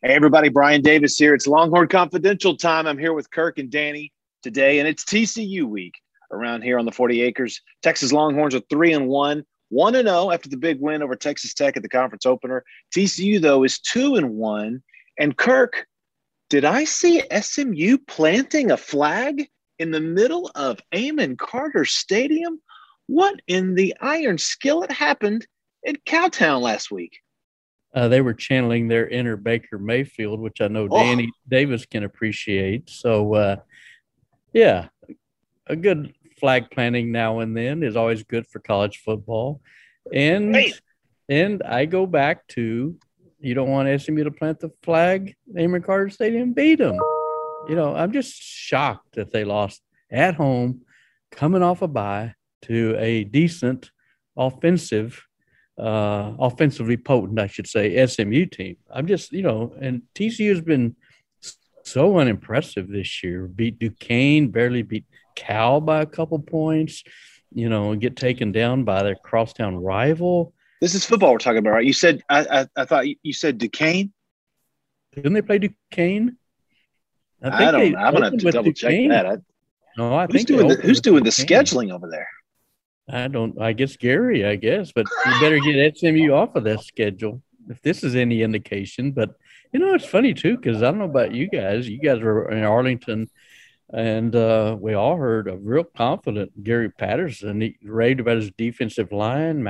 Hey, everybody, Brian Davis here. It's Longhorn Confidential time. I'm here with Kirk and Danny today, and it's TCU week around here on the 40 acres. Texas Longhorns are 3-1, 1-0 after the big win over Texas Tech at the conference opener. TCU, though, is 2-1. And Kirk, did I see SMU planting a flag in the middle of Amon Carter Stadium? What in the iron skillet happened in Cowtown last week? They were channeling their inner Baker Mayfield, which I know Oh, Danny Davis can appreciate. So, yeah, a good flag planting now and then is always good for college football. And hey, and I go back to you don't want SMU to plant the flag, Amon Carter Stadium, beat them. I'm just shocked that they lost at home, coming off a bye to a decent offensive offensively potent, I should say, SMU team. I'm just, and TCU has been so unimpressive this year. Beat Duquesne, barely beat Cal by a couple points, get taken down by their crosstown rival. this is football we're talking about, right? You said I thought you said Duquesne. Didn't they play Duquesne? I I think don't they know. I'm gonna have opened to with double check Duquesne. that. No, I Who's think they doing the opened Who's with doing the Duquesne. scheduling over there? I guess Gary, I guess, but you better get SMU off of that schedule if this is any indication. But it's funny too, because I don't know about you guys. You guys were in Arlington, and we all heard a real confident Gary Patterson. He raved about his defensive line.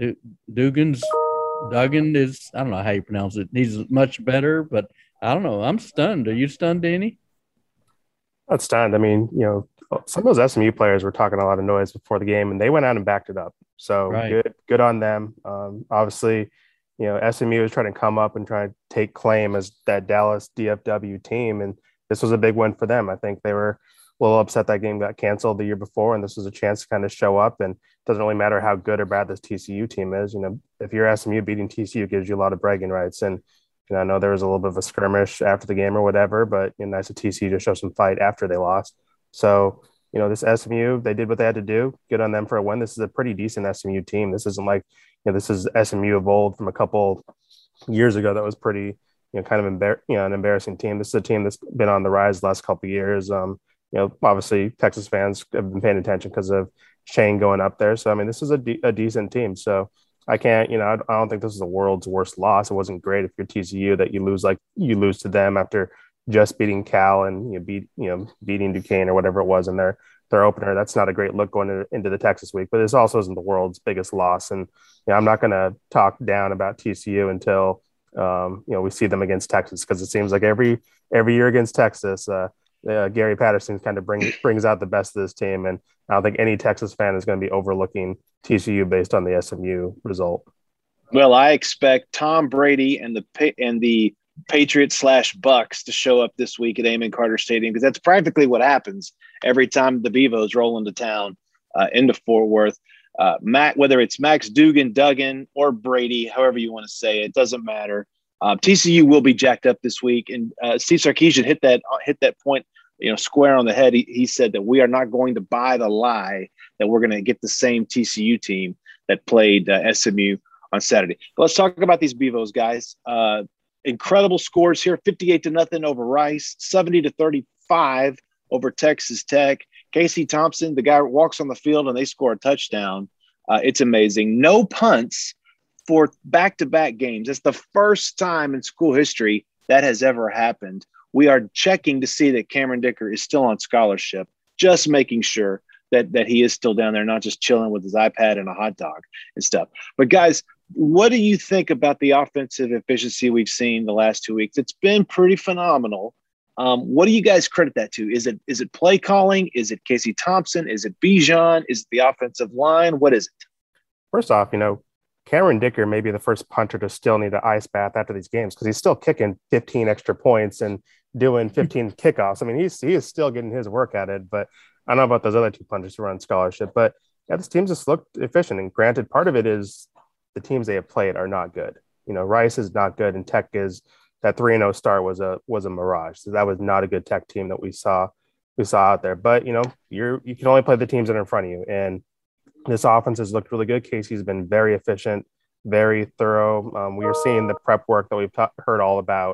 Duggan is, I don't know how you pronounce it. He's much better, but I don't know. I'm stunned. Are you stunned, Danny? That's stunned. I mean, some of those SMU players were talking a lot of noise before the game, and they went out and backed it up. So Right. good on them. Obviously, SMU was trying to come up and try to take claim as that Dallas DFW team, and this was a big win for them. I think they were a little upset that game got canceled the year before, and this was a chance to kind of show up. And it doesn't really matter how good or bad this TCU team is. If you're SMU, beating TCU gives you a lot of bragging rights. And I know there was a little bit of a skirmish after the game or whatever, but nice of TCU to show some fight after they lost. So, this SMU, they did what they had to do. Good on them for a win. This is a pretty decent SMU team. This isn't like, this is SMU of old from a couple years ago that was pretty, kind of an embarrassing team. This is a team that's been on the rise the last couple of years. Obviously Texas fans have been paying attention because of Shane going up there. So, I mean, this is a decent team. So I can't, I don't think this is the world's worst loss. It wasn't great if you're TCU that you lose to them after just beating Cal and beating Duquesne or whatever it was in their opener. That's not a great look going into the Texas week, but this also isn't the world's biggest loss. And I'm not going to talk down about TCU until we see them against Texas, because it seems like every year against Texas, Gary Patterson kind of brings out the best of this team, and I don't think any Texas fan is going to be overlooking TCU based on the SMU result. Well, I expect Tom Brady and the Patriots / Bucks to show up this week at Amon Carter Stadium, because that's practically what happens every time the Bevos roll into town, into Fort Worth. Whether it's Max Duggan, or Brady, however you want to say it, doesn't matter. TCU will be jacked up this week, and Steve Sarkisian hit that point, square on the head. He said that we are not going to buy the lie that we're going to get the same TCU team that played SMU on Saturday. But let's talk about these Bevos, guys. Incredible scores here: 58-0 over Rice, 70-35 over Texas Tech. Casey Thompson, the guy walks on the field and they score a touchdown. It's amazing. No punts for back-to-back games. It's the first time in school history that has ever happened. We are checking to see that Cameron Dicker is still on scholarship, just making sure that he is still down there, not just chilling with his iPad and a hot dog and stuff. But guys, what do you think about the offensive efficiency we've seen the last 2 weeks? It's been pretty phenomenal. What do you guys credit that to? Is it play calling? Is it Casey Thompson? Is it Bijan? Is it the offensive line? What is it? First off, Cameron Dicker may be the first punter to still need an ice bath after these games, because he's still kicking 15 extra points and doing 15 kickoffs. I mean, he is still getting his work at it, but I don't know about those other two punters who are on scholarship. But yeah, this team just looked efficient. And granted, part of it is the teams they have played are not good. Rice is not good, and Tech is that 3-0 start was a mirage. So that was not a good Tech team that we saw out there. But you can only play the teams that are in front of you, and this offense has looked really good. Casey's been very efficient, very thorough. We are seeing the prep work that we've heard all about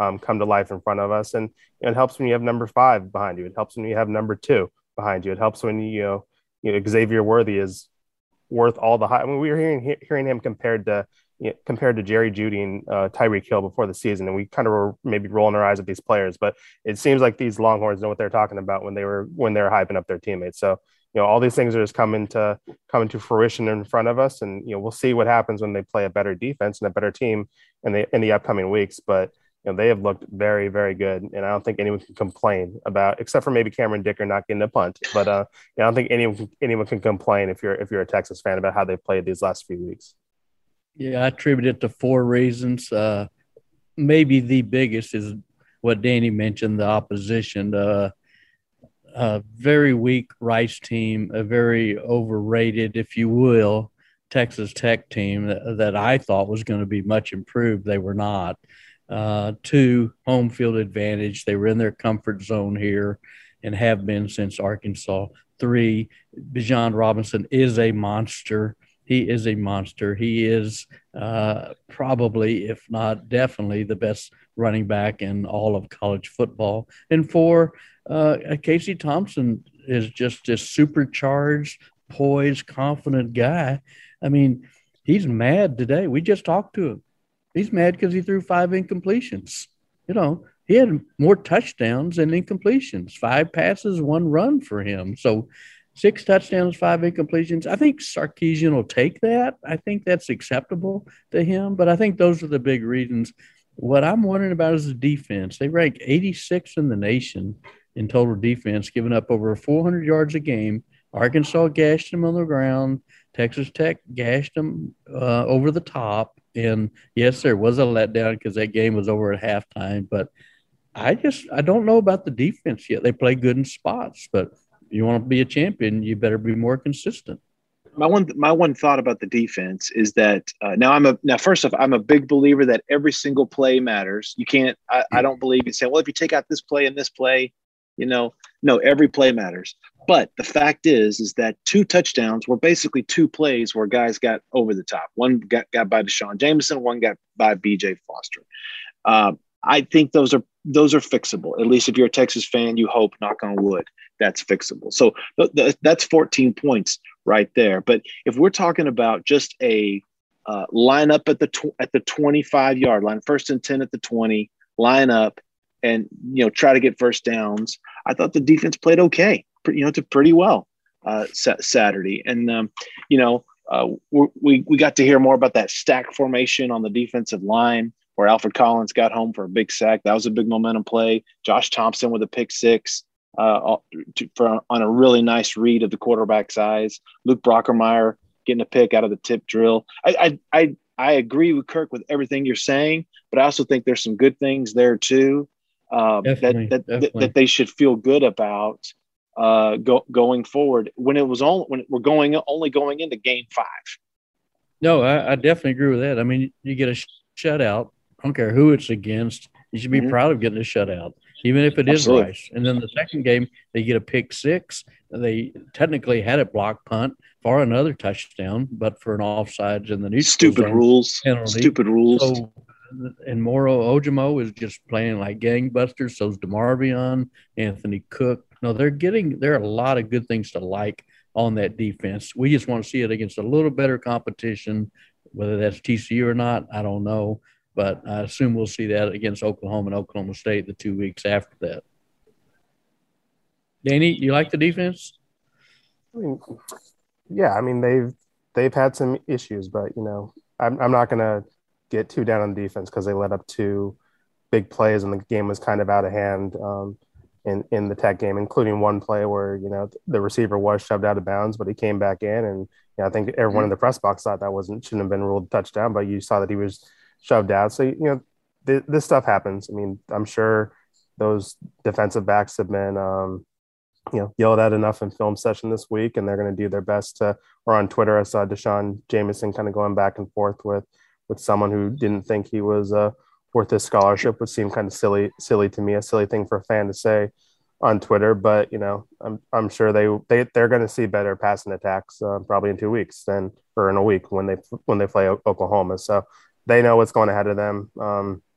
come to life in front of us. And it helps when you have number 5 behind you. It helps when you have number 2 behind you. It helps when Xavier Worthy is worth all the hype. I mean, we were hearing him compared to Jerry Jeudy and Tyreek Hill before the season, and we kind of were maybe rolling our eyes at these players. But it seems like these Longhorns know what they're talking about when they're hyping up their teammates. So all these things are just coming to fruition in front of us, and we'll see what happens when they play a better defense and a better team in the upcoming weeks. But they have looked very, very good, and I don't think anyone can complain about, except for maybe Cameron Dicker not getting a punt. But I don't think anyone can complain if you're a Texas fan about how they played these last few weeks. Yeah, I attribute it to 4 reasons. Maybe the biggest is what Danny mentioned: the opposition. A very weak Rice team, a very overrated, if you will, Texas Tech team that I thought was going to be much improved. They were not. 2, home field advantage. They were in their comfort zone here and have been since Arkansas. 3, Bijan Robinson is a monster. He is a monster. He is probably, if not definitely, the best running back in all of college football. And 4, Casey Thompson is just this supercharged, poised, confident guy. I mean, he's mad today. We just talked to him. He's mad because he threw 5 incompletions. He had more touchdowns than incompletions. 5 passes, 1 run for him. So 6 touchdowns, 5 incompletions. I think Sarkisian will take that. I think that's acceptable to him. But I think those are the big reasons. What I'm wondering about is the defense. They rank 86th in the nation in total defense, giving up over 400 yards a game. Arkansas gashed them on the ground. Texas Tech gashed them over the top. And, yes, there was a letdown because that game was over at halftime. But I don't know about the defense yet. They play good in spots. But you want to be a champion, you better be more consistent. My one thought about the defense is that first off, I'm a big believer that every single play matters. You can't – I don't believe in saying, well, if you take out this play and this play, no, every play matters. But the fact is that 2 touchdowns were basically 2 plays where guys got over the top. One got by Deshaun Jameson, one got by B.J. Foster. I think those are fixable. At least if you're a Texas fan, you hope, knock on wood, that's fixable. So that's 14 points right there. But if we're talking about just a line up at the 25-yard line, 1st and 10 at the 20, line up and try to get first downs, I thought the defense played okay. Pretty well Saturday. And, we got to hear more about that stack formation on the defensive line where Alfred Collins got home for a big sack. That was a big momentum play. Josh Thompson with a pick 6 on a really nice read of the quarterback's eyes. Luke Brockermeyer getting a pick out of the tip drill. I agree with Kirk with everything you're saying, but I also think there's some good things there too that they should feel good about. Going forward when we're only going into game 5. No, I definitely agree with that. I mean, you get a shutout. I don't care who it's against. You should be proud of getting a shutout, even if it is Rice. And then the second game, they get a pick 6. They technically had it block punt for another touchdown, but for an offsides in the neutral stupid zone rules. Penalty. Stupid rules. So, and Moro Ojimo is just playing like gangbusters. So's DeMarvion, Anthony Cook. No, there are a lot of good things to like on that defense. We just want to see it against a little better competition, whether that's TCU or not, I don't know. But I assume we'll see that against Oklahoma and Oklahoma State the 2 weeks after that. Danny, you like the defense? I mean they've had some issues, but I'm not going to get too down on defense because they let up 2 big plays and the game was kind of out of hand in the Tech game, including one play where the receiver was shoved out of bounds, but he came back in, and I think everyone in the press box thought that shouldn't have been ruled a touchdown, but you saw that he was shoved out. So this stuff happens. I mean, I'm sure those defensive backs have been yelled at enough in film session this week, and they're going to do their best to. Or on Twitter, I saw Deshaun Jameson kind of going back and forth with someone who didn't think he was worth his scholarship, which seemed kind of silly to me, a silly thing for a fan to say on Twitter. But I'm sure they're going to see better passing attacks probably in 2 weeks or in a week when they play Oklahoma. So they know what's going ahead of them.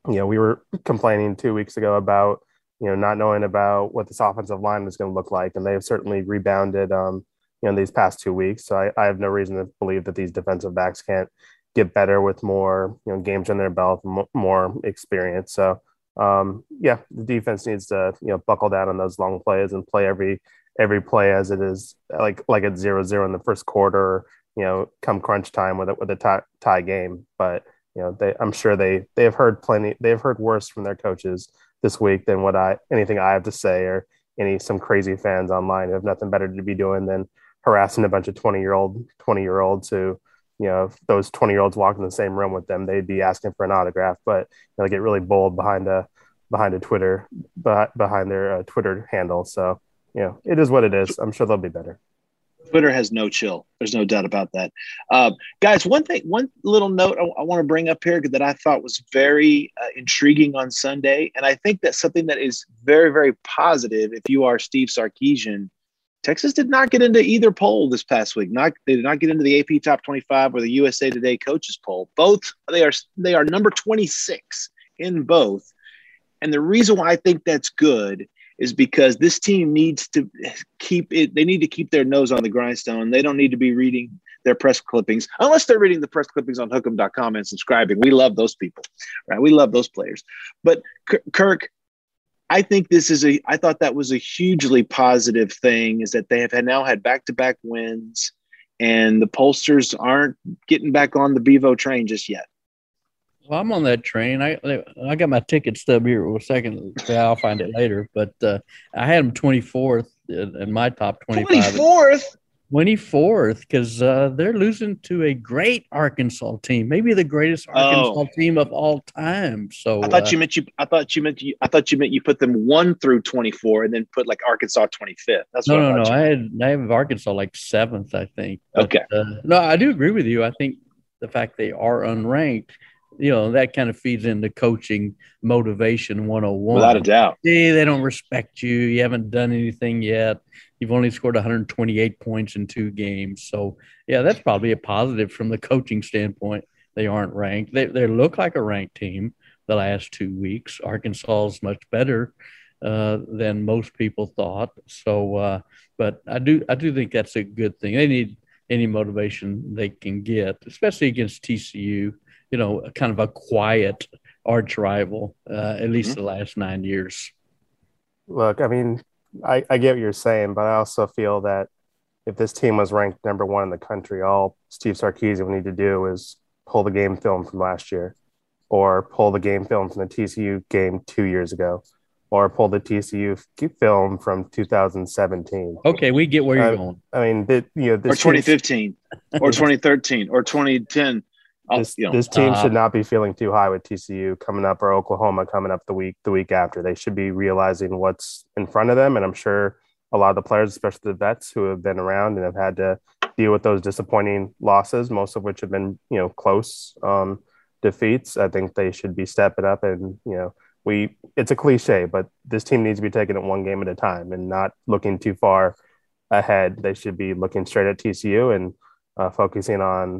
We were complaining 2 weeks ago about, not knowing about what this offensive line was going to look like. And they've certainly rebounded, these past 2 weeks. So I have no reason to believe that these defensive backs can't get better with more, games on their belt, more experience. So, the defense needs to, buckle down on those long plays and play every play as it is, like it's 0-0 in the first quarter, come crunch time with a tie game. But I'm sure they have heard plenty. They have heard worse from their coaches this week than anything I have to say, or some crazy fans online who have nothing better to be doing than harassing a bunch of 20-year-olds who, if those 20-year-olds walked in the same room with them, they'd be asking for an autograph. But they get really bold behind a Twitter, behind their Twitter handle. So it is what it is. I'm sure they'll be better. Twitter has no chill. There's no doubt about that. Guys, one little note I want to bring up here that I thought was very intriguing on Sunday. And I think that's something that is very, very positive. If you are Steve Sarkisian, Texas did not get into either poll this past week. They did not get into the AP Top 25 or the USA Today Coaches Poll. Both, they are number 26 in both. And the reason why I think that's good is because this team needs to keep their nose on the grindstone. They don't need to be reading their press clippings unless they're reading the press clippings on hook'em.com and subscribing. We love those people, right? We love those players. But Kirk, I think I thought that was a hugely positive thing, is that they have now had back-to-back wins, and the pollsters aren't getting back on the Bevo train just yet. Well, I'm on that train. I got my ticket stub here. A second, I'll find it later. But I had them 24th in my top 25. 24th, because they're losing to a great Arkansas team, maybe the greatest Arkansas team of all time. So I thought you meant you put them 1 through 24 and then put like Arkansas 25th. That's what no. I have Arkansas like 7th, I think. But, okay. No, I do agree with you. I think the fact they are unranked, that kind of feeds into coaching motivation 101. Without a doubt. They don't respect you. You haven't done anything yet. You've only scored 128 points in 2 games. So, yeah, that's probably a positive from the coaching standpoint. They aren't ranked. They look like a ranked team the last 2 weeks. Arkansas is much better than most people thought. So, but I do think that's a good thing. They need any motivation they can get, especially against TCU. Kind of a quiet arch rival, at least the last 9 years. Look, I mean, I get what you're saying, but I also feel that if this team was ranked number 1 in the country, all Steve Sarkisian would need to do is pull the game film from last year, or pull the game film from the TCU game 2 years ago, or pull the TCU film from 2017. Okay, we get where you're going. I mean, or 2015, or 2013, or 2010. This team should not be feeling too high with TCU coming up, or Oklahoma coming up the week after. They should be realizing what's in front of them. And I'm sure a lot of the players, especially the vets who have been around and have had to deal with those disappointing losses, most of which have been, close defeats. I think they should be stepping up, and, it's a cliche, but this team needs to be taking it one game at a time and not looking too far ahead. They should be looking straight at TCU and focusing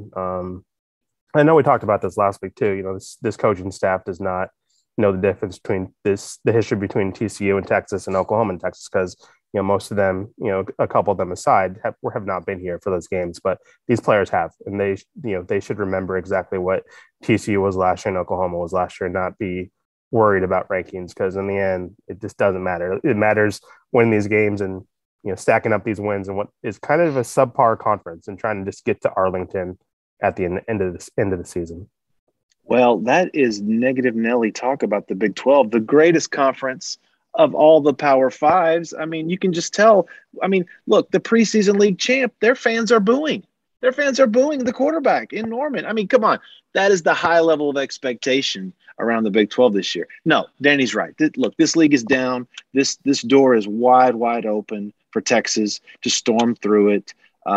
on, I know we talked about this last week too. This coaching staff does not know the difference between the history between TCU and Texas and Oklahoma and Texas, because most of them, a couple of them aside, have not been here for those games, but these players have, and they should remember exactly what TCU was last year and Oklahoma was last year, and not be worried about rankings, because in the end, it just doesn't matter. It matters winning these games and stacking up these wins and what is kind of a subpar conference, and trying to just get to Arlington at the end of the season. Well, that is negative Nelly talk about the Big 12, the greatest conference of all the Power Fives. I mean, you can just tell. I mean, look, the preseason league champ, their fans are booing. Their fans are booing the quarterback in Norman. I mean, come on. That is the high level of expectation around the Big 12 this year. No, Danny's right. Look, this league is down. This door is wide open for Texas to storm through it.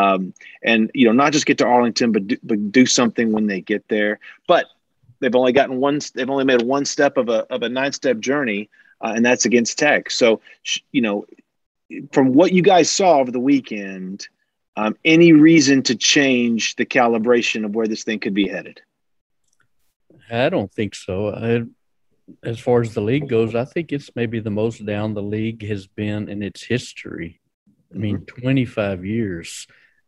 And not just get to Arlington, but do something when they get there. But they've only made one step of a 9-step journey, and that's against Tech. So, from what you guys saw over the weekend, any reason to change the calibration of where this thing could be headed? I don't think so. as far as the league goes, I think it's maybe the most down the league has been in its history. I mean, 25 years.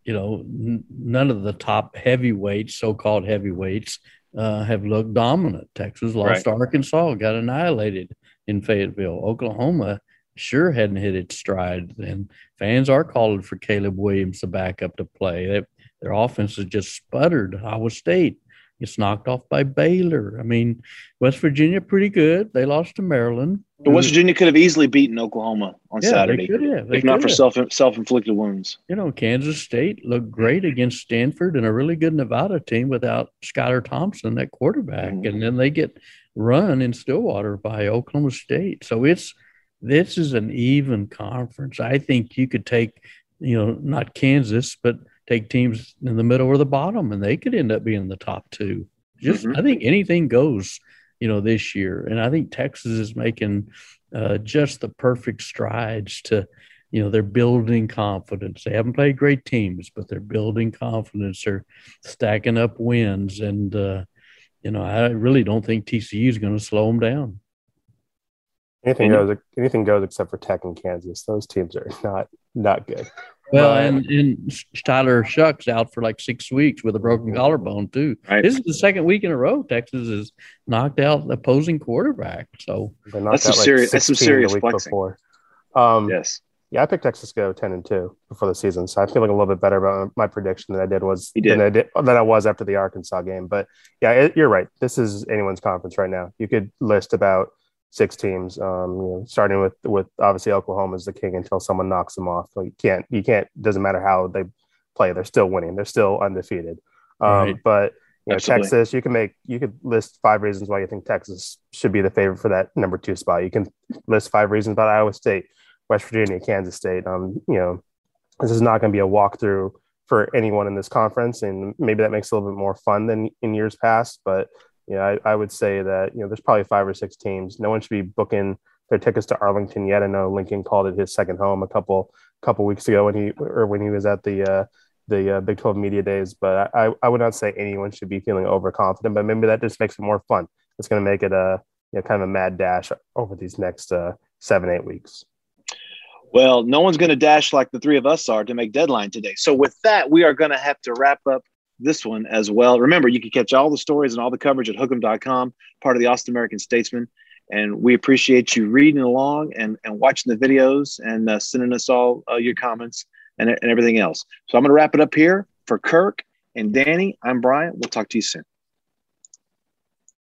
None of the top heavyweights, so-called heavyweights, have looked dominant. Texas lost to Arkansas, got annihilated in Fayetteville. Oklahoma sure hadn't hit its stride, and fans are calling for Caleb Williams to back up to play. Their offense has just sputtered. Iowa State gets knocked off by Baylor. I mean, West Virginia pretty good. They lost to Maryland. But West Virginia could have easily beaten Oklahoma on Saturday, if not for self-inflicted wounds. Kansas State looked great against Stanford and a really good Nevada team without Skylar Thompson at quarterback. And then they get run in Stillwater by Oklahoma State. So this is an even conference. I think you could take, not Kansas, but take teams in the middle or the bottom, and they could end up being the top two. I think anything goes, this year. And I think Texas is making just the perfect strides to, they're building confidence. They haven't played great teams, but they're building confidence. They're stacking up wins. And, I really don't think TCU is going to slow them down. Anything goes except for Tech and Kansas. Those teams are not good. Well, and Tyler Shuck's out for like 6 weeks with a broken collarbone too. Right. This is the second week in a row Texas has knocked out the opposing quarterback. So that's some serious flexing. Yes. Yeah, I picked Texas to go 10-2 before the season, so I feel like a little bit better about my prediction than I was after the Arkansas game. But yeah, you're right. This is anyone's conference right now. You could list about 6 teams, starting with obviously Oklahoma is the king until someone knocks them off. So you can't. Doesn't matter how they play, they're still winning. They're still undefeated. Right. But Texas, you could list 5 reasons why you think Texas should be the favorite for that number 2 spot. You can list 5 reasons about Iowa State, West Virginia, Kansas State. This is not going to be a walkthrough for anyone in this conference, and maybe that makes it a little bit more fun than in years past. But I would say that there's probably 5 or 6 teams. No one should be booking their tickets to Arlington yet. I know Lincoln called it his second home a couple weeks ago when he was at the Big 12 Media Days. But I would not say anyone should be feeling overconfident. But maybe that just makes it more fun. It's going to make it kind of a mad dash over these next 7-8 weeks. Well, no one's going to dash like the 3 of us are to make deadline today. So with that, we are going to have to wrap up this one as well. Remember, you can catch all the stories and all the coverage at hook'em.com, part of the Austin American Statesman. And we appreciate you reading along and watching the videos and sending us all your comments and everything else. So I'm going to wrap it up here for Kirk and Danny. I'm Brian. We'll talk to you soon.